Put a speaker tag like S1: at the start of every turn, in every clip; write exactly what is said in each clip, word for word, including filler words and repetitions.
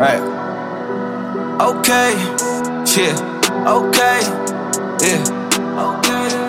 S1: Right. Okay. Yeah. Okay. Yeah. Okay.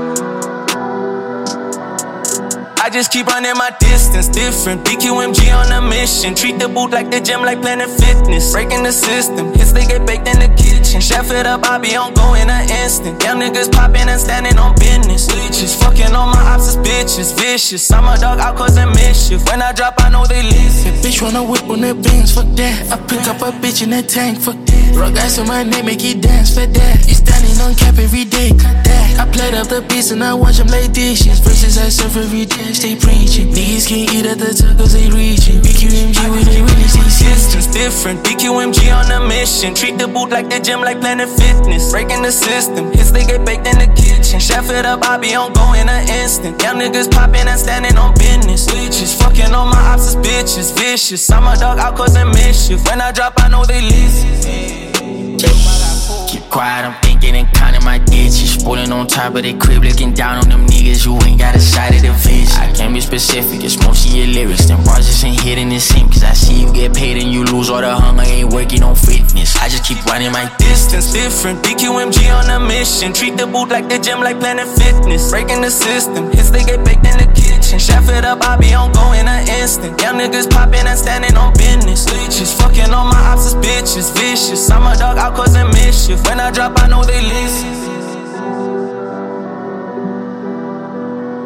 S1: I just keep running my distance, different. B Q M G on a mission. Treat the booth like the gym, like Planet Fitness. Breaking the system, hits they get baked in the kitchen. Chef it up, I be on go in an instant. Young niggas popping and standing on business. Leeches, fucking on my ops as bitches, vicious. I'm a dog out causing mischief. When I drop, I know they listen.
S2: Bitch wanna whip on that Benz, fuck that. I pick up a bitch in that tank, fuck that. Rock ice on my neck, make it dance, for that. You standing on cap every day, cut that. I played up the beats and I watch them lay dishes. Verses I serve every day, stay preaching. Niggas can't eat at the top cause they reaching. B Q M G with they really see
S1: systems different. B Q M G on a mission. Treat the booth like the gym, like Planet Fitness. Breaking the system, hits they get baked in the kitchen. Chef it up, I be on go in an instant. Young niggas popping and standing on business. Leeches, fucking on my ops as bitches, vicious. I'm a dog out causing mischief. When I drop, I know they listen.
S2: Keep quiet, I'm thinking and counting my digits. Spoiling on top of the crib, looking down on them niggas. You ain't got a side of the vision. I can't be specific, it's most of your lyrics. Them bars just ain't hitting the same. Cause I see you get paid and you lose all the hunger. Ain't working on fitness. I just keep running my
S1: distance, different. B Q M G on a mission. Treat the booth like the gym, like Planet Fitness. Breaking the system, hits they get baked in the kitchen. Chef it up, I be on go in an instant. Young niggas popping and standing on business. Leeches, fucking on my ops as bitches, vicious. I'm a dog out causing mischief. When I drop, I know they listen.